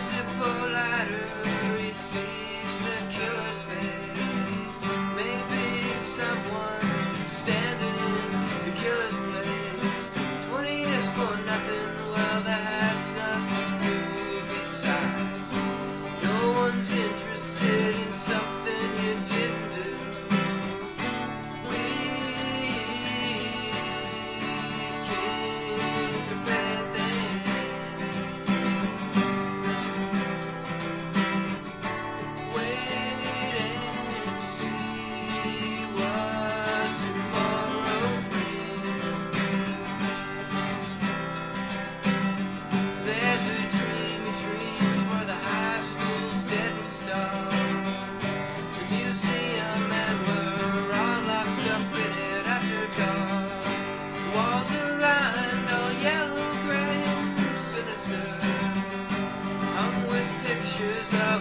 Zippo lighter, he sees the killer's face. Maybe it's someone standing in the killer's place. 20 years for nothing, well that's nothing new. Besides, no one's interested in something you didn't do. Weekends are petty things. Wait and see what tomorrow brings. There's a dream he dreams for the high school's deadly star. It's a museum and we're all locked up in it after dark. The walls are lined all yellow, gray, and sinister, hung with pictures of